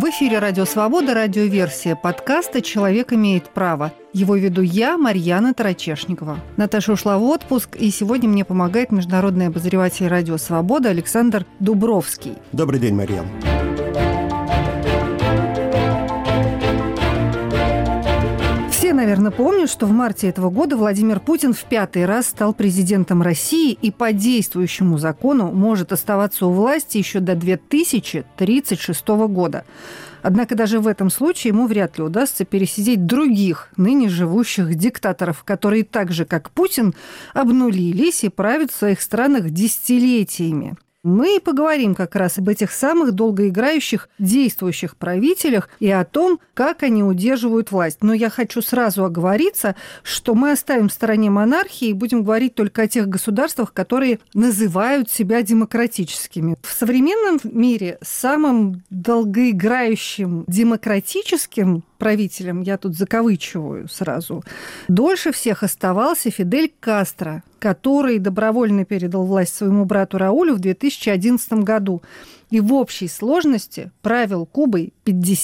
В эфире «Радио Свобода», радиоверсия подкаста «Человек имеет право». Его веду я, Марьяна Тарачешникова. Наташа ушла в отпуск, и сегодня мне помогает международный обозреватель «Радио Свобода» Александр Дубровский. Добрый день, Марьяна. Все, наверное, помнят, что в марте этого года Владимир Путин в 5-й раз стал президентом России и по действующему закону может оставаться у власти еще до 2036 года. Однако даже в этом случае ему вряд ли удастся пересидеть других ныне живущих диктаторов, которые так же, как Путин, обнулились и правят в своих странах десятилетиями. Мы и поговорим как раз об этих самых долгоиграющих действующих правителях и о том, как они удерживают власть. Но я хочу сразу оговориться, что мы оставим в стороне монархии и будем говорить только о тех государствах, которые называют себя демократическими. В современном мире самым долгоиграющим демократическим правителем, я тут закавычиваю сразу, дольше всех оставался Фидель Кастро, который добровольно передал власть своему брату Раулю в 2011 году и в общей сложности правил Кубой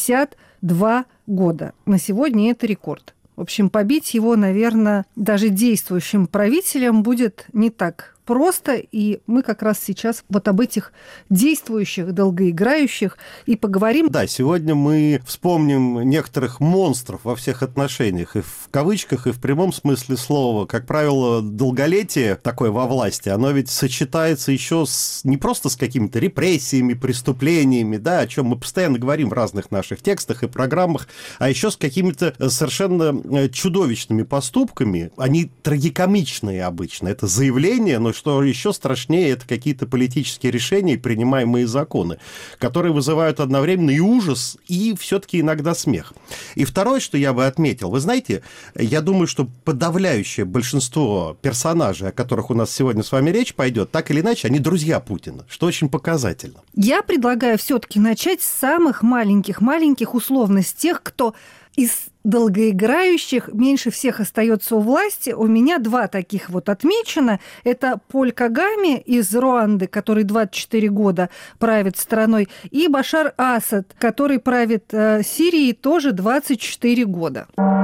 52 года. На сегодня это рекорд. В общем, побить его, наверное, даже действующим правителям будет не так просто, и мы как раз сейчас вот об этих действующих, долгоиграющих и поговорим. Да, сегодня мы вспомним некоторых монстров во всех отношениях, и в кавычках, и в прямом смысле слова. Как правило, долголетие такое во власти, оно ведь сочетается еще не просто с какими-то репрессиями, преступлениями, да, о чем мы постоянно говорим в разных наших текстах и программах, а еще с какими-то совершенно чудовищными поступками. Они трагикомичные обычно. Это заявление, но что еще страшнее, это какие-то политические решения и принимаемые законы, которые вызывают одновременно и ужас, и все-таки иногда смех. И второе, что я бы отметил, вы знаете, я думаю, что подавляющее большинство персонажей, о которых у нас сегодня с вами речь пойдет, так или иначе, они друзья Путина, что очень показательно. Я предлагаю все-таки начать с самых маленьких условно, с тех, кто из долгоиграющих меньше всех остается у власти. У меня два таких вот отмечено. Это Поль Кагаме из Руанды, который 24 года правит страной, и Башар Асад, который правит Сирией тоже 24 года.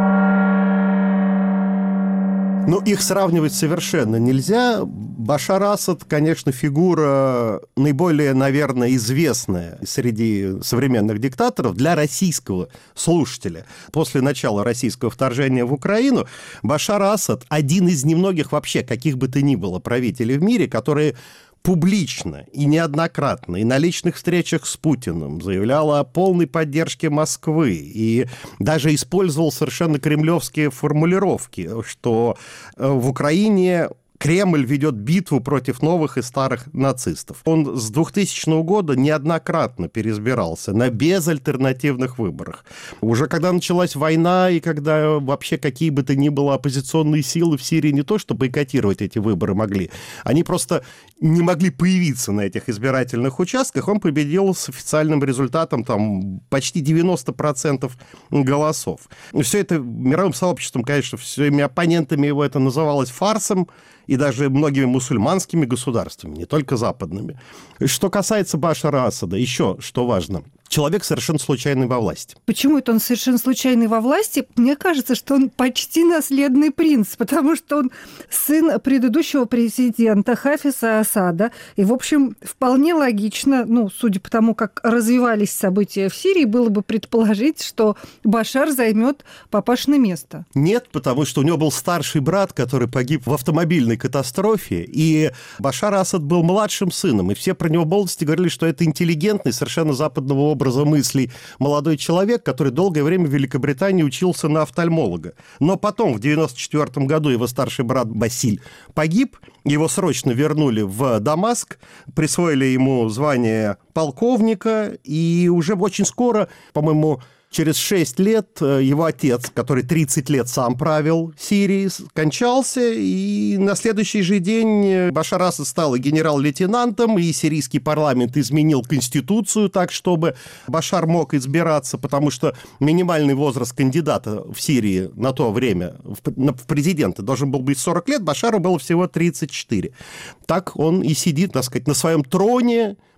Ну, их сравнивать совершенно нельзя. Башар Асад, конечно, фигура наиболее, наверное, известная среди современных диктаторов для российского слушателя. После начала российского вторжения в Украину Башар Асад один из немногих вообще, каких бы то ни было, правителей в мире, которые публично и неоднократно, и на личных встречах с Путиным заявлял о полной поддержке Москвы и даже использовал совершенно кремлевские формулировки, что в Украине Кремль ведет битву против новых и старых нацистов. Он с 2000 года неоднократно переизбирался на безальтернативных выборах. Уже когда началась война, и когда вообще какие бы то ни было оппозиционные силы в Сирии не то что бойкотировать эти выборы могли, они просто не могли появиться на этих избирательных участках, он победил с официальным результатом там, почти 90% голосов. Все это мировым сообществом, конечно, всеми оппонентами его это называлось фарсом, и даже многими мусульманскими государствами, не только западными. Что касается Башара Асада, еще что важно. Человек совершенно случайный во власти. Почему это он совершенно случайный во власти? Мне кажется, что он почти наследный принц, потому что он сын предыдущего президента Хафиза Асада. И, в общем, вполне логично, судя по тому, как развивались события в Сирии, было бы предположить, что Башар займет папашное место. Нет, потому что у него был старший брат, который погиб в автомобильной катастрофе, и Башар Асад был младшим сыном, и все про него в молодости говорили, что это интеллигентный, совершенно западного образа мыслей молодой человек, который долгое время в Великобритании учился на офтальмолога. Но потом, в 1994 году, его старший брат Басиль погиб, его срочно вернули в Дамаск, присвоили ему звание полковника, и уже очень скоро, по-моему, через 6 лет его отец, который 30 лет сам правил Сирией, скончался, и на следующий же день Башар Асад стал генерал-лейтенантом, и сирийский парламент изменил конституцию так, чтобы Башар мог избираться, потому что минимальный возраст кандидата в Сирии на то время в президенты должен был быть 40 лет, Башару было всего 34. Так он и сидит, так сказать, на своем троне,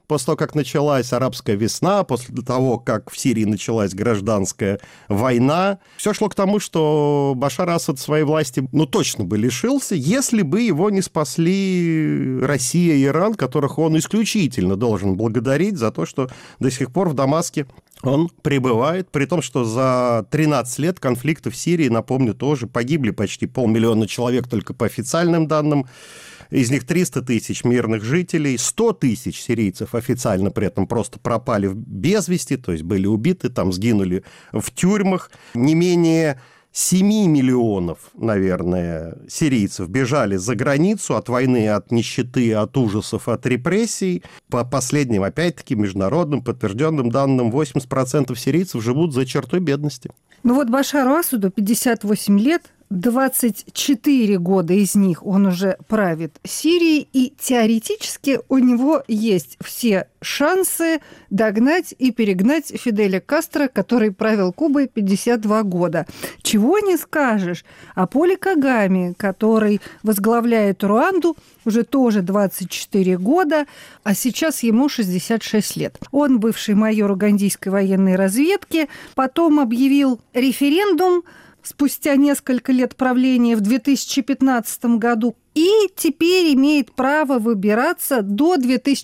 после того, как началась арабская весна, после того, как в Сирии началась гражданская война, все шло к тому, что Башар Асад своей власти, точно бы лишился, если бы его не спасли Россия и Иран, которых он исключительно должен благодарить за то, что до сих пор в Дамаске он пребывает, при том, что за 13 лет конфликта в Сирии, напомню, тоже погибли почти 500 000 человек только по официальным данным. Из них 300 тысяч мирных жителей, 100 тысяч сирийцев официально при этом просто пропали без вести, то есть были убиты, там сгинули в тюрьмах. Не менее 7 миллионов, наверное, сирийцев бежали за границу от войны, от нищеты, от ужасов, от репрессий. По последним, опять-таки, международным подтвержденным данным, 80% сирийцев живут за чертой бедности. Башару Асаду 58 лет, 24 года из них он уже правит Сирией, и теоретически у него есть все шансы догнать и перегнать Фиделя Кастро, который правил Кубой 52 года. Чего не скажешь о Поле Кагаме, который возглавляет Руанду уже тоже 24 года, а сейчас ему 66 лет. Он бывший майор угандийской военной разведки, потом объявил референдум спустя несколько лет правления в 2015 году, и теперь имеет право выбираться до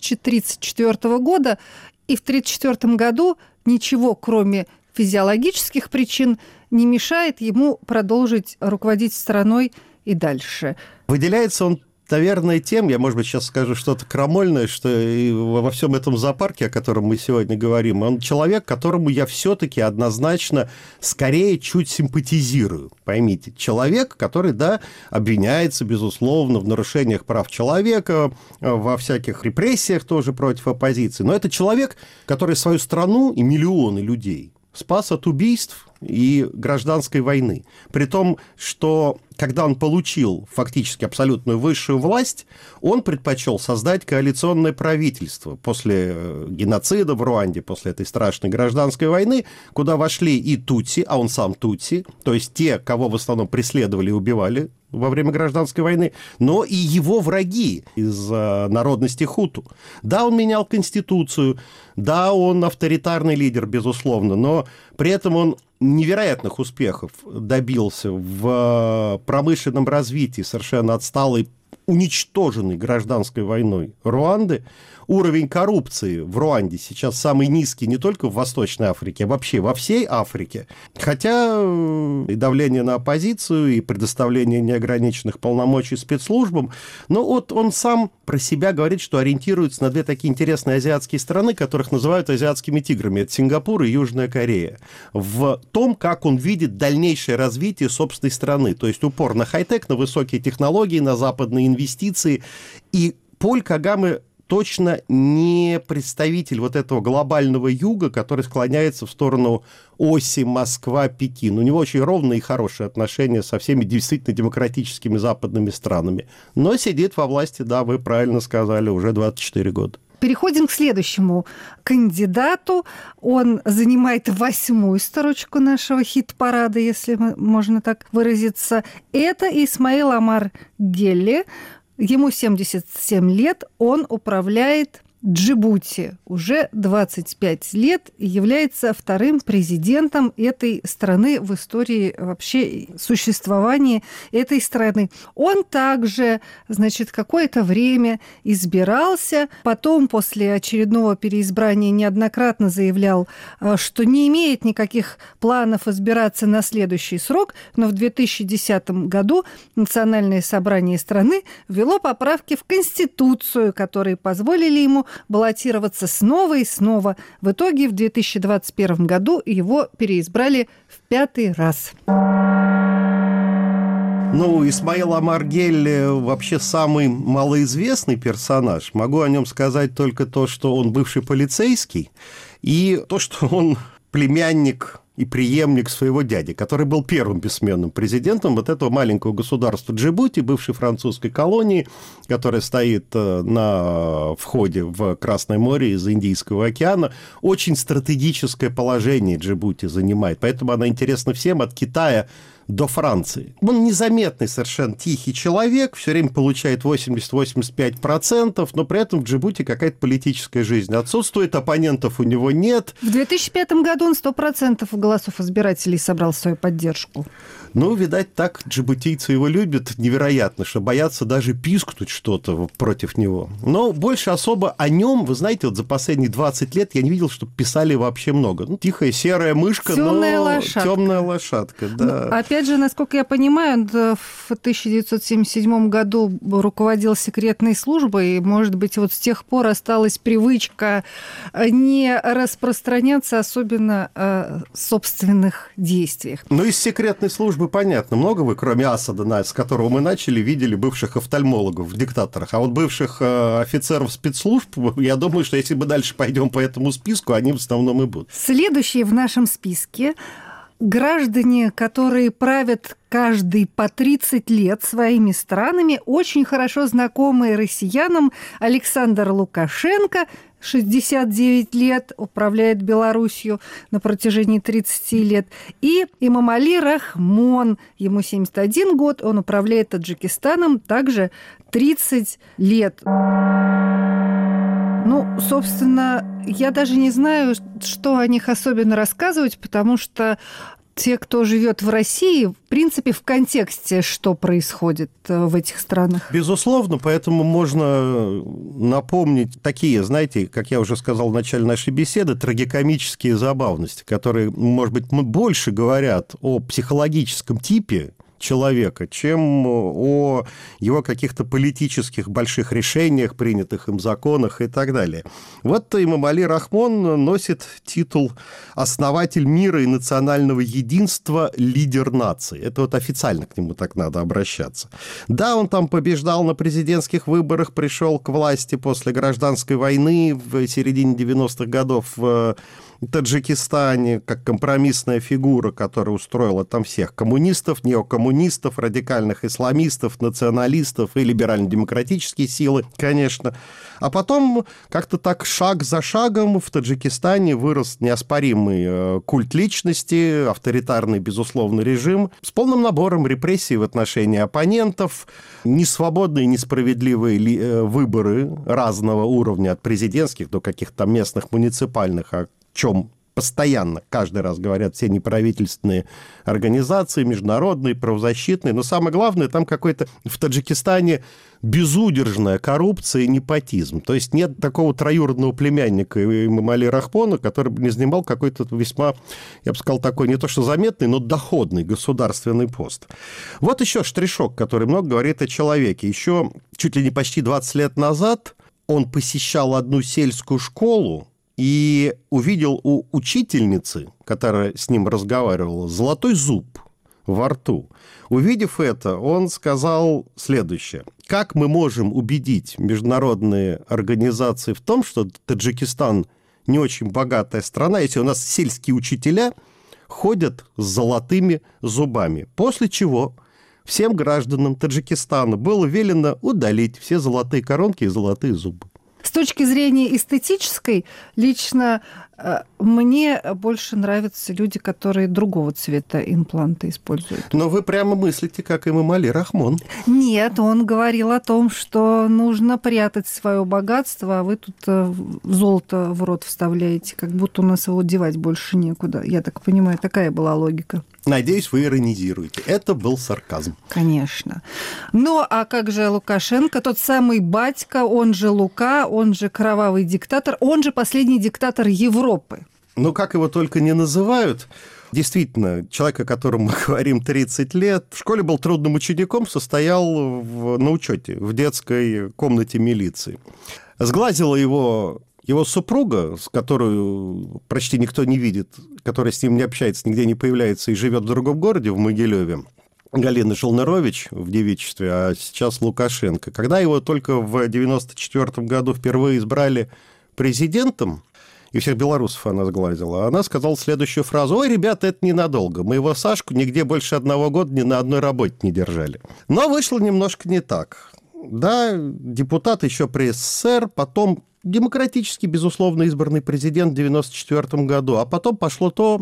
2034 года, и в 1934 году ничего, кроме физиологических причин, не мешает ему продолжить руководить страной и дальше. Выделяется он, наверное, тем, я, может быть, сейчас скажу что-то крамольное, что и во всем этом зоопарке, о котором мы сегодня говорим, он человек, которому я все-таки однозначно скорее чуть симпатизирую. Поймите, человек, который, обвиняется, безусловно, в нарушениях прав человека, во всяких репрессиях тоже против оппозиции, но это человек, который свою страну и миллионы людей спас от убийств и гражданской войны. При том, что когда он получил фактически абсолютную высшую власть, он предпочел создать коалиционное правительство после геноцида в Руанде, после этой страшной гражданской войны, куда вошли и тутси, а он сам тутси, то есть те, кого в основном преследовали и убивали во время гражданской войны, но и его враги из народности хуту. Да, он менял конституцию, да, он авторитарный лидер, безусловно, но при этом он невероятных успехов добился в промышленном развитии совершенно отсталой, уничтоженной гражданской войной Руанды. Уровень коррупции в Руанде сейчас самый низкий не только в Восточной Африке, а вообще во всей Африке. Хотя и давление на оппозицию, и предоставление неограниченных полномочий спецслужбам, но он сам про себя говорит, что ориентируется на две такие интересные азиатские страны, которых называют азиатскими тиграми. Это Сингапур и Южная Корея. В том, как он видит дальнейшее развитие собственной страны. То есть упор на хай-тек, на высокие технологии, на западные инвестиции. И Поль Кагаме точно не представитель вот этого глобального юга, который склоняется в сторону оси Москва-Пекин. У него очень ровные и хорошие отношения со всеми действительно демократическими западными странами. Но сидит во власти, да, вы правильно сказали, уже 24 года. Переходим к следующему кандидату. Он занимает 8-ю строчку нашего хит-парада, если можно так выразиться. Это Исмаил Омар Гелле. Ему 77 лет, он управляет Джибути уже 25 лет и является вторым президентом этой страны в истории вообще существования этой страны. Он также, какое-то время избирался, потом после очередного переизбрания неоднократно заявлял, что не имеет никаких планов избираться на следующий срок, но в 2010 году Национальное собрание страны ввело поправки в Конституцию, которые позволили ему баллотироваться снова и снова. В итоге в 2021 году его переизбрали в 5-й раз. Исмаил Омар Гелле вообще самый малоизвестный персонаж. Могу о нем сказать только то, что он бывший полицейский, и то, что он племянник и преемник своего дяди, который был первым бессменным президентом вот этого маленького государства Джибути, бывшей французской колонии, которая стоит на входе в Красное море из Индийского океана. Очень стратегическое положение Джибути занимает, поэтому она интересна всем от Китая до Франции. Он незаметный, совершенно тихий человек, все время получает 80-85%, но при этом в Джибути какая-то политическая жизнь отсутствует, оппонентов у него нет. В 2005 году он 100% голосов избирателей собрал в свою поддержку. Ну, видать, так джибутийцы его любят невероятно, что боятся даже пискнуть что-то против него. Но больше особо о нем, вы знаете, вот за последние 20 лет я не видел, что писали вообще много. Ну, тихая серая мышка, темная лошадка, да. Ну, опять же, насколько я понимаю, он в 1977 году руководил секретной службой, и, может быть, вот с тех пор осталась привычка не распространяться, особенно о собственных действиях. Ну, из секретной службы понятно. Много вы, кроме Асада, с которого мы начали, видели бывших офтальмологов в диктаторах. А вот бывших офицеров спецслужб, я думаю, что если мы дальше пойдем по этому списку, они в основном и будут. Следующие в нашем списке граждане, которые правят каждый по 30 лет своими странами, очень хорошо знакомые россиянам: Александр Лукашенко, 69 лет, управляет Белоруссию на протяжении 30 лет, и Эмомали Рахмон, ему 71 год, он управляет Таджикистаном также 30 лет. Ну, собственно, я даже не знаю, что о них особенно рассказывать, потому что те, кто живет в России, в принципе, в контексте, что происходит в этих странах. Безусловно, поэтому можно напомнить такие, знаете, как я уже сказал в начале нашей беседы, трагикомические забавности, которые, может быть, больше говорят о психологическом типе человека, чем о его каких-то политических больших решениях, принятых им законах и так далее. Вот Эмомали Рахмон носит титул «Основатель мира и национального единства, лидер нации». Это вот официально к нему так надо обращаться. Да, он там побеждал на президентских выборах, пришел к власти после гражданской войны в середине 90-х годов в Таджикистане, как компромиссная фигура, которая устроила там всех: коммунистов, неокоммунистов, радикальных исламистов, националистов и либерально-демократические силы, конечно. А потом как-то так шаг за шагом в Таджикистане вырос неоспоримый культ личности, авторитарный, безусловно, режим с полным набором репрессий в отношении оппонентов, несвободные, несправедливые выборы разного уровня, от президентских до каких-то там местных, муниципальных, о чем постоянно, каждый раз говорят все неправительственные организации, международные, правозащитные. Но самое главное, там какой-то в Таджикистане безудержная коррупция и непотизм. То есть нет такого троюродного племянника Эмомали Рахмона, который бы не занимал какой-то весьма, я бы сказал, такой не то что заметный, но доходный государственный пост. Вот еще штришок, который много говорит о человеке. Еще чуть ли не почти 20 лет назад он посещал одну сельскую школу и увидел у учительницы, которая с ним разговаривала, золотой зуб во рту. Увидев это, он сказал следующее: как мы можем убедить международные организации в том, что Таджикистан не очень богатая страна, если у нас сельские учителя ходят с золотыми зубами? После чего всем гражданам Таджикистана было велено удалить все золотые коронки и золотые зубы. С точки зрения эстетической, лично мне больше нравятся люди, которые другого цвета импланты используют. Но вы прямо мыслите, как Эмомали Рахмон. Нет, он говорил о том, что нужно прятать свое богатство, а вы тут золото в рот вставляете, как будто у нас его девать больше некуда. Я так понимаю, такая была логика. Надеюсь, вы иронизируете. Это был сарказм. Конечно. Ну, а как же Лукашенко, тот самый батька, он же Лука, он же кровавый диктатор, он же последний диктатор Европы. Ну, как его только не называют. Действительно, человек, о котором мы говорим 30 лет, в школе был трудным учеником, состоял на учете в детской комнате милиции. Сглазила его супруга, с которой почти никто не видит, которая с ним не общается, нигде не появляется и живет в другом городе, в Могилеве, Галина Желнырович в девичестве, а сейчас Лукашенко. Когда его только в 1994 году впервые избрали президентом, и всех белорусов она сглазила, она сказала следующую фразу: «Ой, ребята, это ненадолго. Мы его Сашку нигде больше 1 года ни на одной работе не держали». Но вышло немножко не так. Да, депутат еще при СССР, потом демократически, безусловно, избранный президент в 1994 году, а потом пошло то,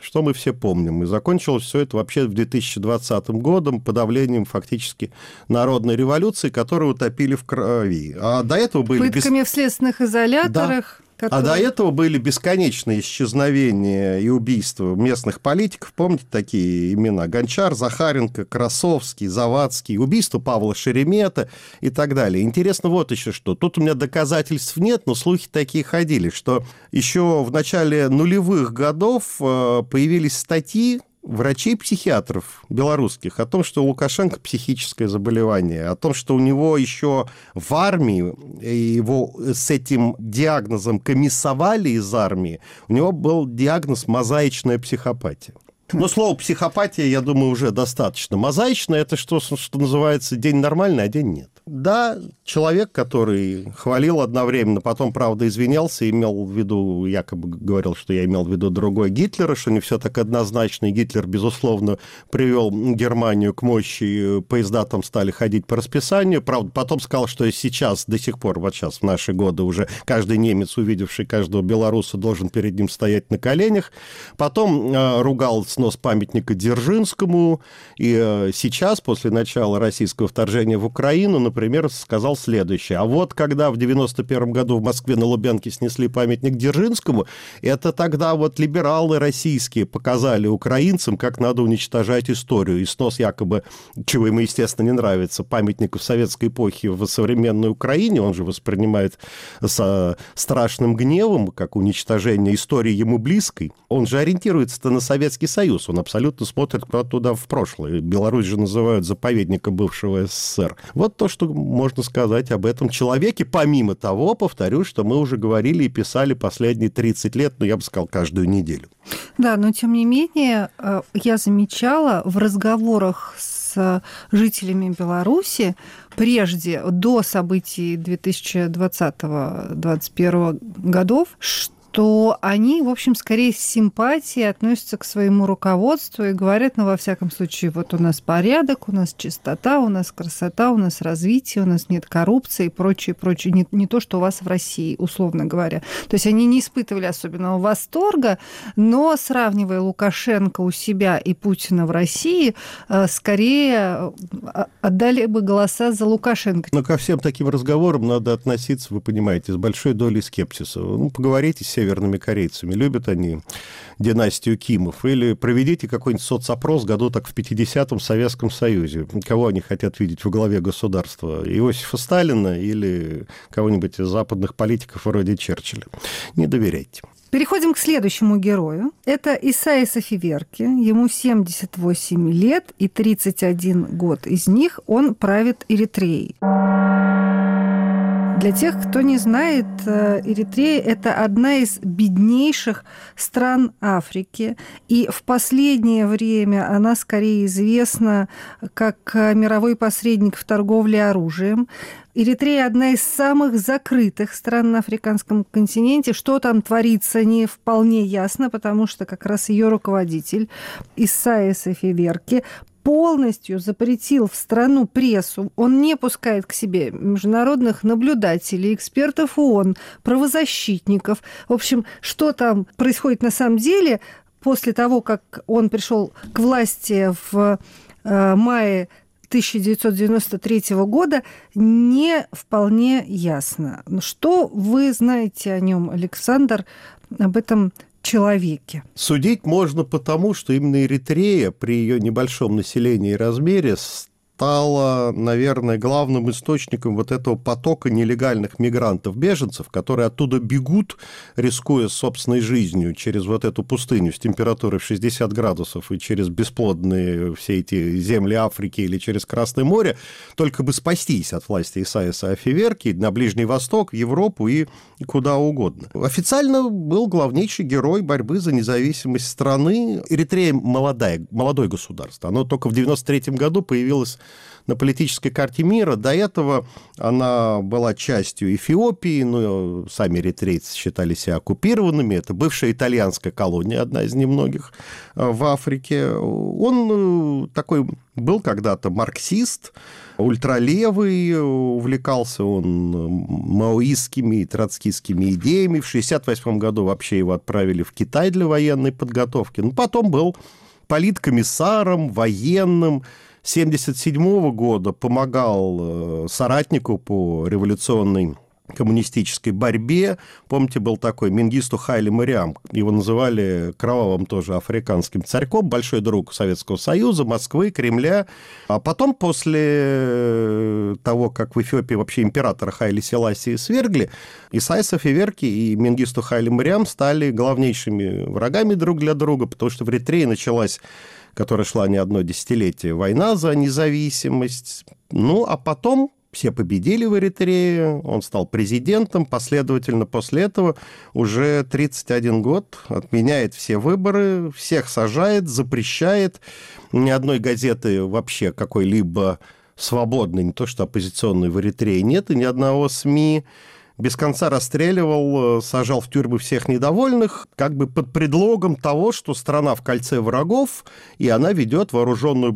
что мы все помним. И закончилось все это вообще в 2020 годом подавлением фактически народной революции, которую утопили в крови. А до этого были... Пытками в следственных изоляторах. Да. А до этого были бесконечные исчезновения и убийства местных политиков. Помните такие имена? Гончар, Захаренко, Красовский, Завадский, убийство Павла Шеремета и так далее. Интересно вот еще что. Тут у меня доказательств нет, но слухи такие ходили, что еще в начале нулевых годов появились статьи врачей-психиатров белорусских о том, что у Лукашенко психическое заболевание, о том, что у него еще в армии, его с этим диагнозом комиссовали из армии, у него был диагноз мозаичная психопатия. Но слово «психопатия», я думаю, уже достаточно. Мозаичное – это что называется день нормальный, а день нет. Да, человек, который хвалил одновременно, потом, правда, извинялся, имел в виду, якобы говорил, что я имел в виду другой Гитлера, что не все так однозначно, и Гитлер, безусловно, привел Германию к мощи, поезда там стали ходить по расписанию, правда, потом сказал, что сейчас, до сих пор, вот сейчас, в наши годы уже каждый немец, увидевший каждого белоруса, должен перед ним стоять на коленях, потом ругал снос памятника Дзержинскому, и сейчас, после начала российского вторжения в Украину, например, сказал следующее. А вот когда в 91 году в Москве на Лубянке снесли памятник Дзержинскому, это тогда вот либералы российские показали украинцам, как надо уничтожать историю. И снос якобы, чего ему, естественно, не нравится, памятников советской эпохи в современной Украине, он же воспринимает со страшным гневом, как уничтожение истории ему близкой. Он же ориентируется-то на Советский Союз, он абсолютно смотрит туда в прошлое. Беларусь же называют заповедником бывшего СССР. Вот то, что можно сказать об этом человеке, помимо того, повторю, что мы уже говорили и писали последние 30 лет, но я бы сказал, каждую неделю. Да, но тем не менее, я замечала в разговорах с жителями Беларуси, прежде, до событий 2020-2021 годов, что они, в общем, скорее с симпатией относятся к своему руководству и говорят, ну, во всяком случае, вот у нас порядок, у нас чистота, у нас красота, у нас развитие, у нас нет коррупции и прочее, прочее. Не то, что у вас в России, условно говоря. То есть они не испытывали особенного восторга, но, сравнивая Лукашенко у себя и Путина в России, скорее отдали бы голоса за Лукашенко. Но ко всем таким разговорам надо относиться, вы понимаете, с большой долей скепсиса. Ну, поговорите с северными корейцами, любят они династию Кимов, или проведите какой-нибудь соцопрос году так в 50-м в Советском Союзе. Кого они хотят видеть во главе государства? Иосифа Сталина или кого-нибудь из западных политиков вроде Черчилля? Не доверяйте. Переходим к следующему герою. Это Исайяс Афеверки. Ему 78 лет, и 31 год из них он правит Эритреей. Для тех, кто не знает, Эритрея – это одна из беднейших стран Африки, и в последнее время она скорее известна как мировой посредник в торговле оружием. Эритрея – одна из самых закрытых стран на африканском континенте. Что там творится, не вполне ясно, потому что как раз ее руководитель Исайяс Афеверки полностью запретил в страну прессу. Он не пускает к себе международных наблюдателей, экспертов ООН, правозащитников. В общем, что там происходит на самом деле после того, как он пришел к власти в мае 1993 года, не вполне ясно. Что вы знаете о нем, Александр, об этом человеке? Судить можно потому, что именно Эритрея при ее небольшом населении и размере стала, наверное, главным источником вот этого потока нелегальных мигрантов-беженцев, которые оттуда бегут, рискуя собственной жизнью через вот эту пустыню с температурой в 60 градусов и через бесплодные все эти земли Африки или через Красное море, только бы спастись от власти Исайяса Афеверки на Ближний Восток, Европу и куда угодно. Официально был главнейший герой борьбы за независимость страны. Эритрея молодое государство. Оно только в 1993 году появилось на политической карте мира. До этого она была частью Эфиопии, но сами эритрейцы считали себя оккупированными. Это бывшая итальянская колония, одна из немногих в Африке. Он такой был когда-то марксист, ультралевый, увлекался он маоистскими и троцкистскими идеями. В 1968 году вообще его отправили в Китай для военной подготовки. Но потом был политкомиссаром, военным. 1977 года помогал соратнику по революционной коммунистической борьбе. Помните, был такой Менгисту Хайли Мариам. Его называли кровавым тоже африканским царьком, большой друг Советского Союза, Москвы, Кремля. А потом, после того, как в Эфиопии вообще императора Хайли Селасии свергли, Исайяс Афеверки и Менгисту Хайли Мариам стали главнейшими врагами друг для друга, потому что в Эритрее началась, которая шла не одно десятилетие, война за независимость. Ну, а потом все победили в Эритрее, он стал президентом, последовательно после этого уже 31 год отменяет все выборы, всех сажает, запрещает. Ни одной газеты вообще какой-либо свободной, не то что оппозиционной, в Эритрее нет, и ни одного СМИ. Без конца расстреливал, сажал в тюрьмы всех недовольных, как бы под предлогом того, что страна в кольце врагов, и она ведет вооруженную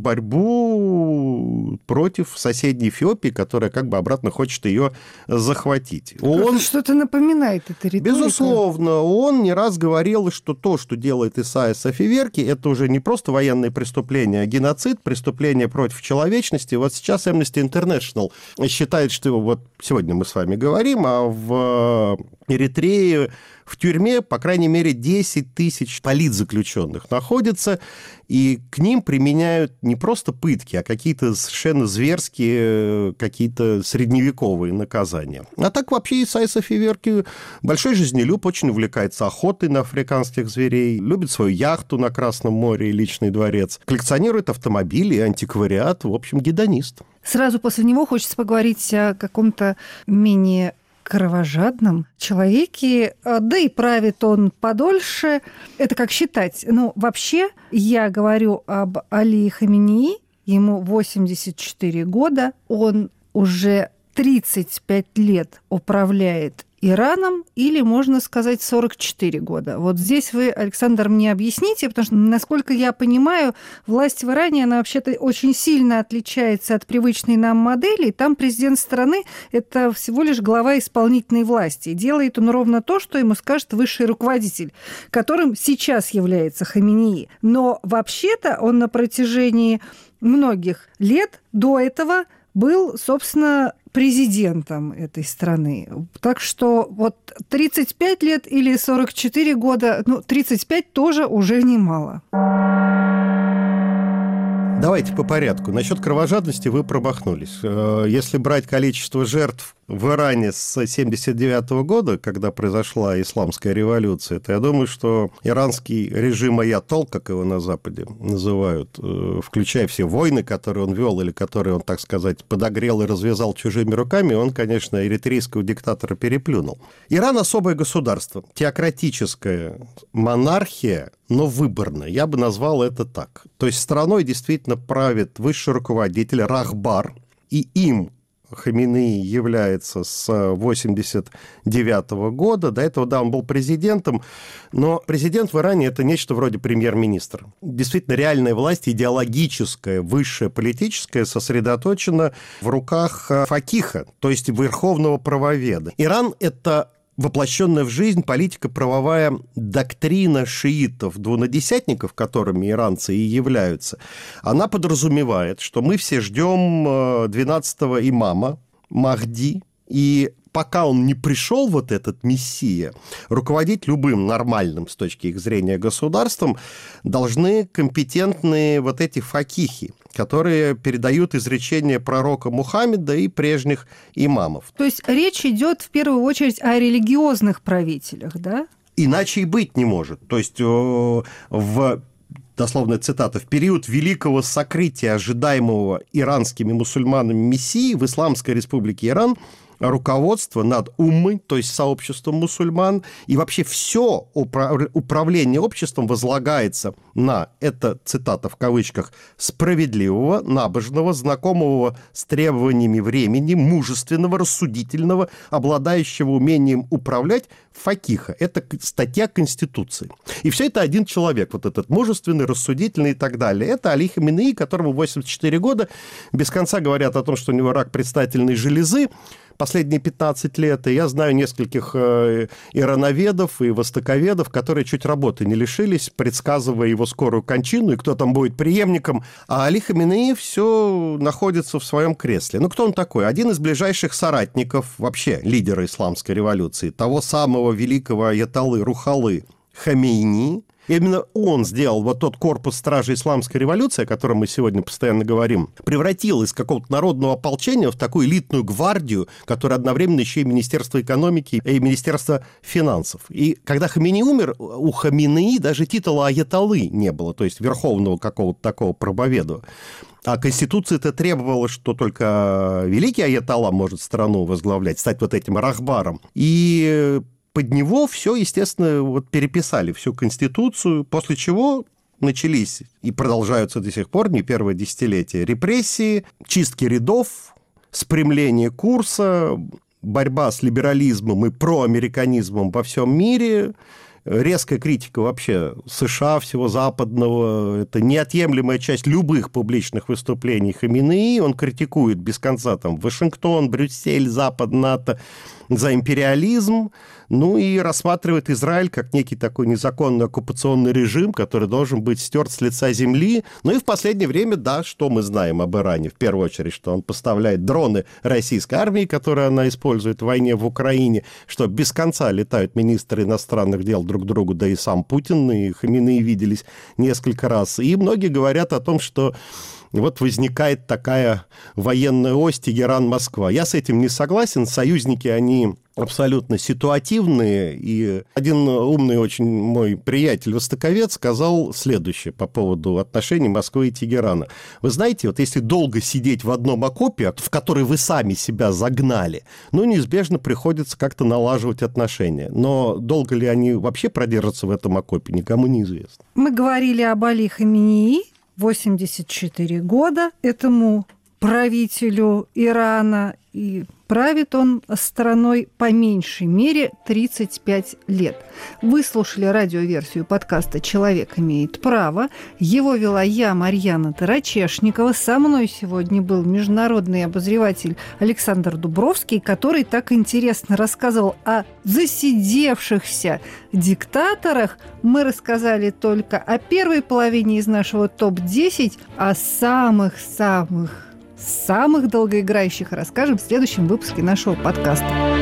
борьбу против соседней Эфиопии, которая как бы обратно хочет ее захватить. Он что-то напоминает эта риторика. Безусловно, он не раз говорил, что то, что делает Исайяс Афеверки, это уже не просто военные преступления, а геноцид, преступление против человечности. Вот сейчас Amnesty International считает, что вот сегодня мы с вами говорим, а в Эритрее в тюрьме, по крайней мере, 10 тысяч политзаключенных находятся, и к ним применяют не просто пытки, а какие-то совершенно зверские, какие-то средневековые наказания. А так вообще Исайяс Афеверки большой жизнелюб, очень увлекается охотой на африканских зверей, любит свою яхту на Красном море и личный дворец, коллекционирует автомобили и антиквариат, в общем, гедонист. Сразу после него хочется поговорить о каком-то менее кровожадном человеке, да и правит он подольше. Это как считать? Ну, вообще, я говорю об Али Хаменеи, ему 84 года, он уже 35 лет управляет Ираном, или, можно сказать, 44 года. Вот здесь вы, Александр, мне объясните, потому что, насколько я понимаю, власть в Иране, она вообще-то очень сильно отличается от привычной нам модели. Там президент страны – это всего лишь глава исполнительной власти. И делает он ровно то, что ему скажет высший руководитель, которым сейчас является Хаменеи. Но вообще-то он на протяжении многих лет до этого был, собственно, президентом этой страны. Так что вот 35 лет или 44 года, 35 тоже уже немало. Давайте по порядку. Насчет кровожадности вы промахнулись. Если брать количество жертв в Иране с 1979 года, когда произошла исламская революция, то я думаю, что иранский режим аятол, как его на Западе называют, включая все войны, которые он вел, или которые он, так сказать, подогрел и развязал чужими руками, он, конечно, эритрейского диктатора переплюнул. Иран – особое государство, теократическая монархия, но выборная. Я бы назвал это так. То есть страной действительно правит высший руководитель Рахбар, и им Хаменеи является с 1989 года. До этого, да, он был президентом, но президент в Иране – это нечто вроде премьер-министра. Действительно, реальная власть, идеологическая, высшая политическая, сосредоточена в руках факиха, то есть верховного правоведа. Иран – это воплощенная в жизнь политико-правовая доктрина шиитов-двунадесятников, которыми иранцы и являются, она подразумевает, что мы все ждем 12-го имама Махди, и пока он не пришел, вот этот мессия, руководить любым нормальным с точки их зрения государством должны компетентные вот эти факихи, которые передают изречения пророка Мухаммеда и прежних имамов. То есть речь идет в первую очередь о религиозных правителях, да? Иначе и быть не может. То есть дословная цитата, в период великого сокрытия ожидаемого иранскими мусульманами мессии в Исламской республике Иран руководство над уммой, то есть сообществом мусульман, и вообще все управление обществом возлагается на, это цитата в кавычках, справедливого, набожного, знакомого с требованиями времени, мужественного, рассудительного, обладающего умением управлять факиха. Это статья Конституции. И все это один человек, вот этот мужественный, рассудительный и так далее. Это Али Хаминеи, которому 84 года, без конца говорят о том, что у него рак предстательной железы, последние 15 лет, и я знаю нескольких ирановедов и востоковедов, которые чуть работы не лишились, предсказывая его скорую кончину, и кто там будет преемником. А Али Хаминеи все находится в своем кресле. Ну, кто он такой? Один из ближайших соратников, вообще лидера исламской революции, того самого великого аятоллы Рухалы Хамейни. Именно он сделал вот тот корпус стражей исламской революции, о котором мы сегодня постоянно говорим, превратил из какого-то народного ополчения в такую элитную гвардию, которая одновременно еще и Министерство экономики и Министерство финансов. И когда Хаминеи умер, у Хаминеи даже титула аятоллы не было, то есть верховного какого-то такого правоведа. А Конституция-то требовала, что только великий аятолла может страну возглавлять, стать вот этим рахбаром. И под него все, естественно, вот переписали всю Конституцию, после чего начались и продолжаются до сих пор, не первое десятилетие, репрессии, чистки рядов, спрямление курса, борьба с либерализмом и проамериканизмом во всем мире, резкая критика вообще США, всего западного. Это неотъемлемая часть любых публичных выступлений Хаминеи. Он критикует без конца там Вашингтон, Брюссель, Запад, НАТО за империализм, ну и рассматривает Израиль как некий такой незаконный оккупационный режим, который должен быть стерт с лица земли. Ну и в последнее время, да, что мы знаем об Иране? В первую очередь, что он поставляет дроны российской армии, которые она использует в войне в Украине, что без конца летают министры иностранных дел друг к другу, да и сам Путин, и Хаминеи виделись несколько раз. И многие говорят о том, что вот возникает такая военная ось Тегеран-Москва. Я с этим не согласен. Союзники, они абсолютно ситуативные. И один умный очень мой приятель, востоковед, сказал следующее по поводу отношений Москвы и Тегерана. Вы знаете, вот если долго сидеть в одном окопе, в который вы сами себя загнали, ну, неизбежно приходится как-то налаживать отношения. Но долго ли они вообще продержатся в этом окопе, никому не известно. Мы говорили об Али Хаминеи. 84 года этому правителю Ирана, и правит он страной по меньшей мере 35 лет. Вы слушали радиоверсию подкаста «Человек имеет право». Его вела я, Марьяна Тарачешникова. Со мной сегодня был международный обозреватель Александр Дубровский, который так интересно рассказывал о засидевшихся диктаторах. Мы рассказали только о первой половине из нашего топ-10, о самых долгоиграющих расскажем в следующем выпуске нашего подкаста.